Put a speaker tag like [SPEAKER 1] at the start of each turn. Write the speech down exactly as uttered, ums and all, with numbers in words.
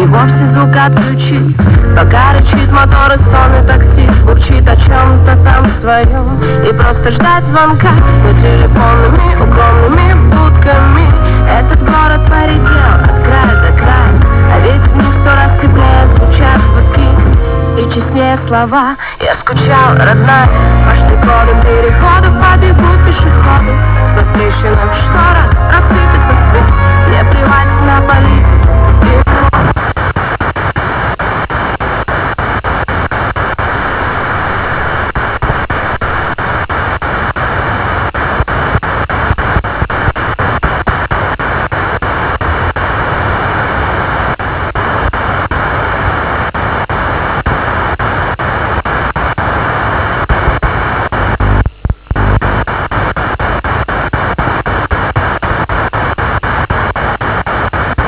[SPEAKER 1] вовсе звук отключить. Пока рычит мотор и сонный таксист бурчит о чем-то там своем. И просто ждать звонка за телефонными укромными будками. Этот город поредел от края до края, а ведь в них сто раз теплее звучат гудки и честнее слова. Я скучал, родная, по штрих-кодам переходов побегут пешеходы. С подсвеченных шторок рассыпется свет. Мне плевать на политику,